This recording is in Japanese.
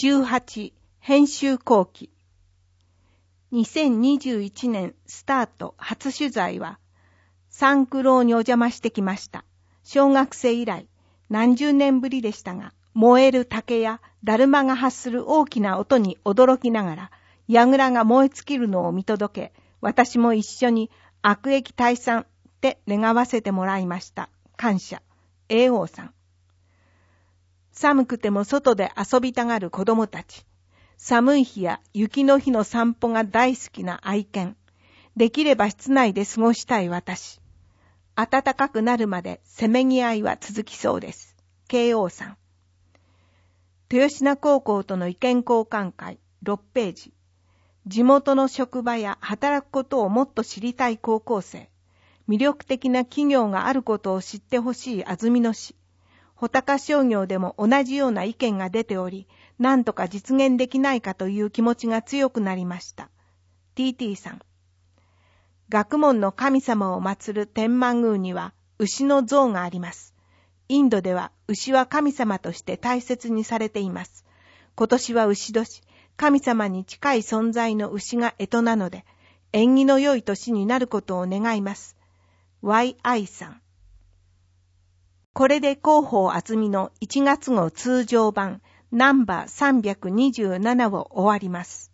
18編集後期。2021年スタート初取材は、三九郎にお邪魔してきました。小学生以来、何十年ぶりでしたが、燃える竹やだるまが発する大きな音に驚きながら、櫓が燃え尽きるのを見届け、私も一緒に悪役退散って願わせてもらいました。感謝。栄王さん。寒くても外で遊びたがる子供たち。寒い日や雪の日の散歩が大好きな愛犬。できれば室内で過ごしたい私。暖かくなるまでせめぎ合いは続きそうです。慶応さん。豊品高校との意見交換会6ページ。地元の職場や働くことをもっと知りたい高校生。魅力的な企業があることを知ってほしい安曇野市。穂高商業でも同じような意見が出ており、何とか実現できないかという気持ちが強くなりました。TT さん。学問の神様を祀る天満宮には牛の像があります。インドでは牛は神様として大切にされています。今年は牛年、神様に近い存在の牛が干支なので、縁起の良い年になることを願います。YI さん。これで広報あずみの1月号通常版ナンバー327を終わります。